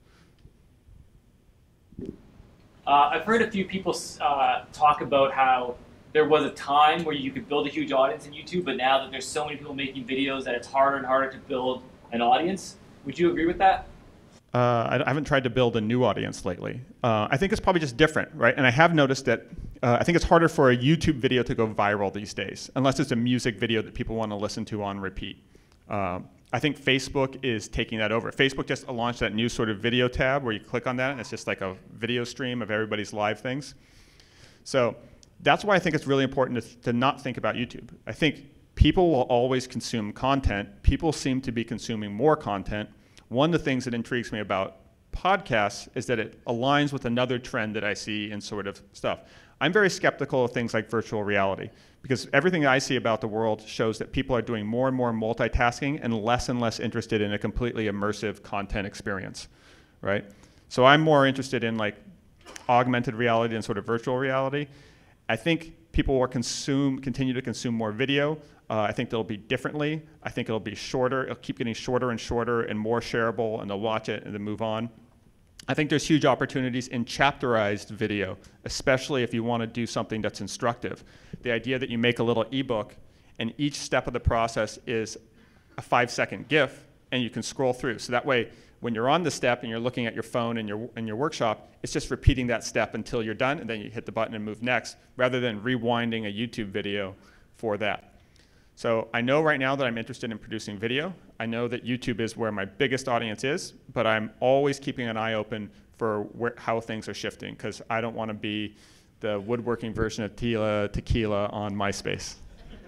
Uh, I've heard a few people uh, talk about how there was a time where you could build a huge audience in YouTube, but now that there's so many people making videos that it's harder and harder to build an audience. Would you agree with that? Uh, I, I haven't tried to build a new audience lately. Uh, I think it's probably just different, right? And I have noticed that uh, I think it's harder for a YouTube video to go viral these days, unless it's a music video that people want to listen to on repeat. Um, I think Facebook is taking that over. Facebook just launched that new sort of video tab where you click on that and it's just like a video stream of everybody's live things. So that's why I think it's really important to, to not think about YouTube. I think people will always consume content. People seem to be consuming more content. One of the things that intrigues me about podcasts is that it aligns with another trend that I see in sort of stuff. I'm very skeptical of things like virtual reality because everything I see about the world shows that people are doing more and more multitasking and less and less interested in a completely immersive content experience, right? So I'm more interested in like augmented reality and sort of virtual reality. I think people will consume, continue to consume more video. Uh, I think they'll be differently. I think it'll be shorter. It'll keep getting shorter and shorter and more shareable, and they'll watch it and then move on. I think there's huge opportunities in chapterized video, especially if you want to do something that's instructive. The idea that you make a little ebook and each step of the process is a five second GIF and you can scroll through. So that way, when you're on the step and you're looking at your phone in your, in your workshop, it's just repeating that step until you're done and then you hit the button and move next, rather than rewinding a YouTube video for that. So I know right now that I'm interested in producing video. I know that YouTube is where my biggest audience is, but I'm always keeping an eye open for where, how things are shifting, because I don't want to be the woodworking version of Tila Tequila on MySpace.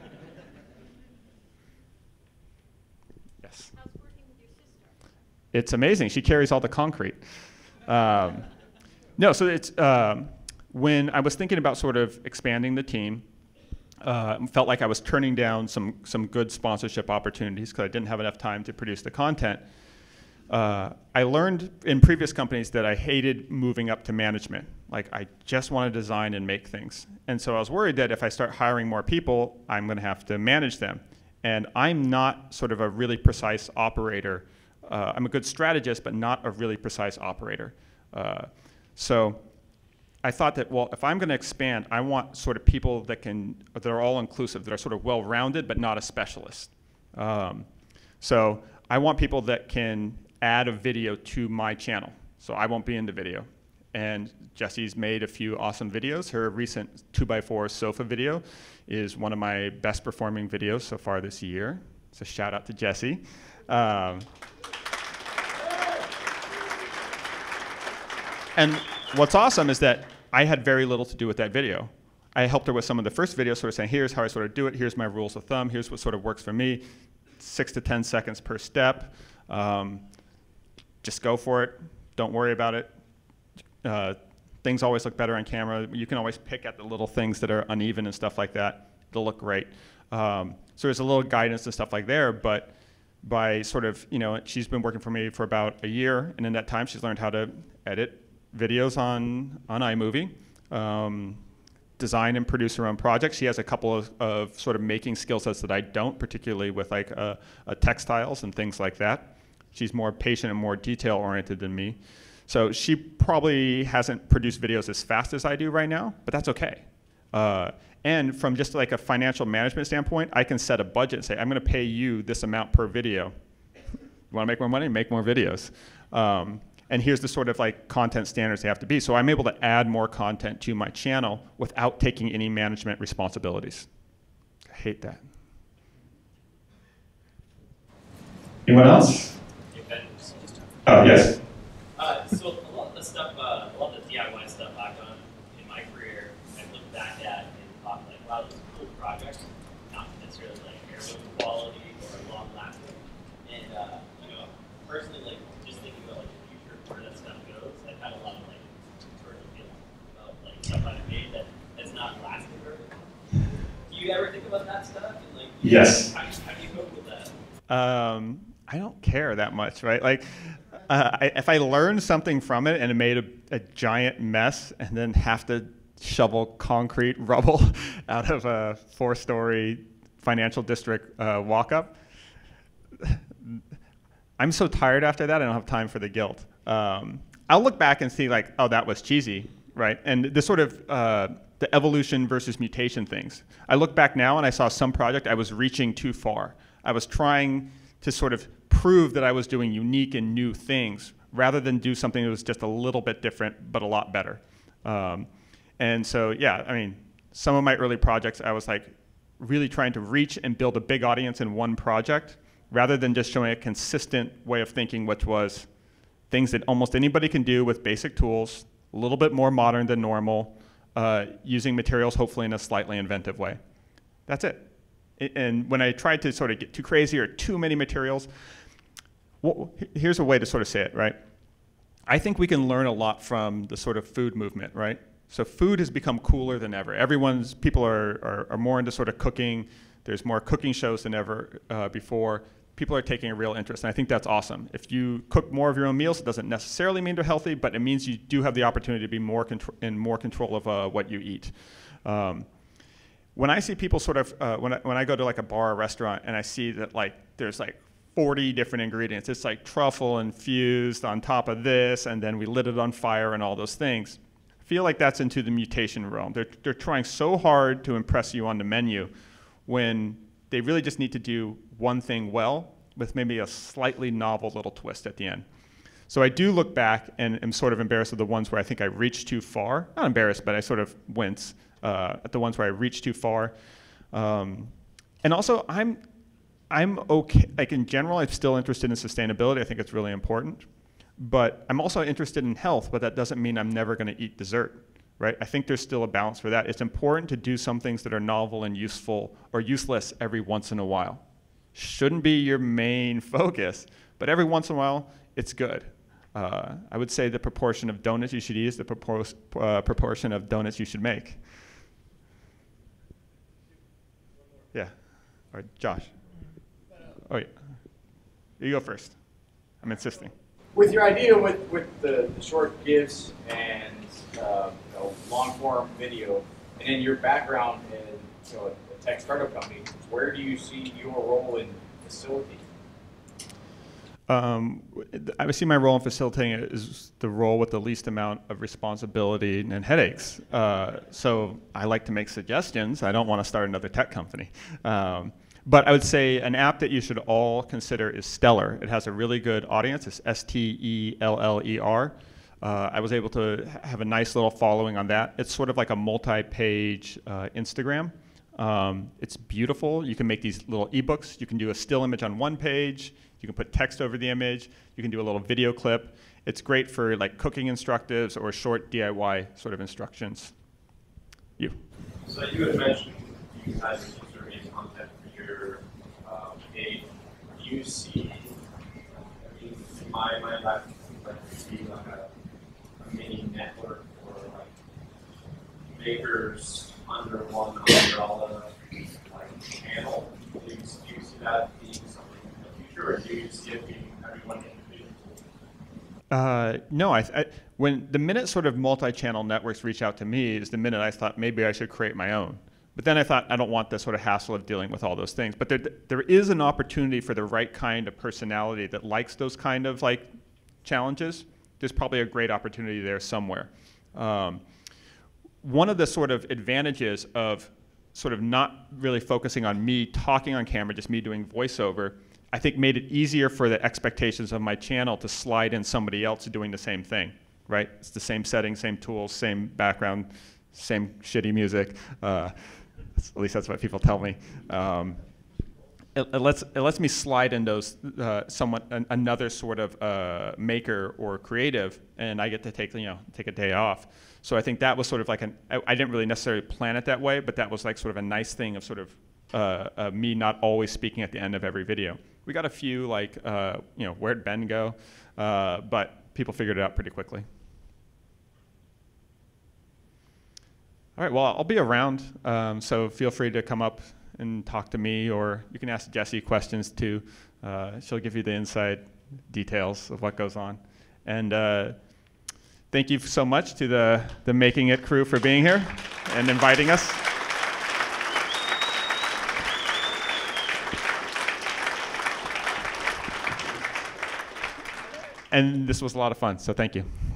Yes. How's working with your sister? It's amazing. She carries all the concrete. Um, no, so it's um, when I was thinking about sort of expanding the team, Uh, felt like I was turning down some, some good sponsorship opportunities because I didn't have enough time to produce the content. Uh, I learned in previous companies that I hated moving up to management. Like, I just want to design and make things. And so I was worried that if I start hiring more people, I'm going to have to manage them. And I'm not sort of a really precise operator. Uh, I'm a good strategist, but not a really precise operator. Uh, so I thought that, well, if I'm going to expand, I want sort of people that can, that are all inclusive, that are sort of well-rounded, but not a specialist. Um, so I want people that can add a video to my channel. So I won't be in the video. And Jessie's made a few awesome videos. Her recent two by four sofa video is one of my best performing videos so far this year. So shout out to Jessie. Um, and what's awesome is that I had very little to do with that video. I helped her with some of the first videos, sort of saying, here's how I sort of do it, here's my rules of thumb, here's what sort of works for me, six to ten seconds per step. Um, just go for it, don't worry about it. Uh, things always look better on camera. You can always pick at the little things that are uneven and stuff like that. They'll look great. Um, so there's a little guidance and stuff like there, but by sort of, you know, she's been working for me for about a year, and in that time she's learned how to edit videos on, on iMovie, um, design and produce her own projects. She has a couple of, of sort of making skill sets that I don't, particularly with like uh, uh, textiles and things like that. She's more patient and more detail oriented than me. So she probably hasn't produced videos as fast as I do right now, but that's okay. Uh, and from just like a financial management standpoint, I can set a budget and say, I'm going to pay you this amount per video. You want to make more money? Make more videos. Um, and here's the sort of like content standards they have to be. So I'm able to add more content to my channel without taking any management responsibilities. I hate that. Anyone else? Oh, yes. Uh, so a lot of the stuff, uh, a lot of the D I Y stuff I've done in my career, I look back at and thought like, wow, those are cool projects, not necessarily like Yes. How, how do you cope with that? Um, I don't care that much, right? Like, uh, I, if I learned something from it and it made a, a giant mess and then have to shovel concrete rubble out of a four-story financial district uh, walk-up, I'm so tired after that, I don't have time for the guilt. Um, I'll look back and see like, oh, that was cheesy, right? And the sort of uh, the evolution versus mutation things. I look back now and I saw some project I was reaching too far. I was trying to sort of prove that I was doing unique and new things rather than do something that was just a little bit different but a lot better. Um, and so, yeah, I mean, some of my early projects, I was like really trying to reach and build a big audience in one project rather than just showing a consistent way of thinking, which was things that almost anybody can do with basic tools, a little bit more modern than normal, uh, using materials hopefully in a slightly inventive way. That's it. And when I tried to sort of get too crazy or too many materials, well, here's a way to sort of say it, right? I think we can learn a lot from the sort of food movement, right? So food has become cooler than ever. Everyone's, people are, are, are more into sort of cooking. There's more cooking shows than ever uh, before. People are taking a real interest, and I think that's awesome. If you cook more of your own meals, it doesn't necessarily mean they're healthy, but it means you do have the opportunity to be more contr- in more control of uh, what you eat. Um, when I see people sort of, uh, when, I, when I go to like a bar or restaurant and I see that like there's like forty different ingredients, it's like truffle infused on top of this, and then we lit it on fire and all those things, I feel like that's into the mutation realm. They're, they're trying so hard to impress you on the menu when they really just need to do one thing well with maybe a slightly novel little twist at the end. So I do look back and am sort of embarrassed of the ones where I think I reached too far. Not embarrassed, but I sort of wince uh, at the ones where I reached too far. Um, and also, I'm, I'm okay, like in general, I'm still interested in sustainability. I think it's really important. But I'm also interested in health, but that doesn't mean I'm never gonna eat dessert. Right? I think there's still a balance for that. It's important to do some things that are novel and useful or useless every once in a while. Shouldn't be your main focus, but every once in a while, it's good. Uh, I would say the proportion of donuts you should eat is the propor uh, proportion of donuts you should make. Yeah. All right, Josh. Oh, yeah. You go first. I'm insisting. With your idea with, with the, the short GIFs and uh, you know, long-form video, and then your background in you know, a tech startup company, where do you see your role in facilitating? Um, I would see my role in facilitating is the role with the least amount of responsibility and headaches. Uh, so I like to make suggestions. I don't want to start another tech company. Um, But I would say an app that you should all consider is Stellar. It has a really good audience. It's S T E L L E R. Uh, I was able to have a nice little following on that. It's sort of like a multi-page uh, Instagram. Um, it's beautiful. You can make these little ebooks. You can do a still image on one page. You can put text over the image. You can do a little video clip. It's great for like cooking instructives or short D I Y sort of instructions. You. So you had mentioned you guys are creating content for your uh, page. Do you see, I mean, in my mind, I like to see like a, a mini network or like makers under one umbrella like channel. Do you, do you see that being something in the future, or do you see it being everyone individual? Uh, no, I, I, when the minute sort of multi-channel networks reach out to me is the minute I thought maybe I should create my own. But then I thought I don't want the sort of hassle of dealing with all those things. But there, there is an opportunity for the right kind of personality that likes those kind of like challenges. There's probably a great opportunity there somewhere. Um, one of the sort of advantages of sort of not really focusing on me talking on camera, just me doing voiceover, I think made it easier for the expectations of my channel to slide in somebody else doing the same thing, right? It's the same setting, same tools, same background, same shitty music. Uh, at least that's what people tell me. Um, it, it, lets, it lets me slide in those, uh, someone, an, another sort of uh, maker or creative, and I get to take, you know, take a day off. So I think that was sort of like an, I, I didn't really necessarily plan it that way, but that was like sort of a nice thing of sort of uh, uh, me not always speaking at the end of every video. We got a few like, uh, you know, where'd Ben go? Uh, but people figured it out pretty quickly. All right, well, I'll be around, um, so feel free to come up and talk to me, or you can ask Jessie questions too. Uh, she'll give you the inside details of what goes on. And uh, thank you so much to the, the Making It crew for being here and inviting us. And this was a lot of fun, so thank you.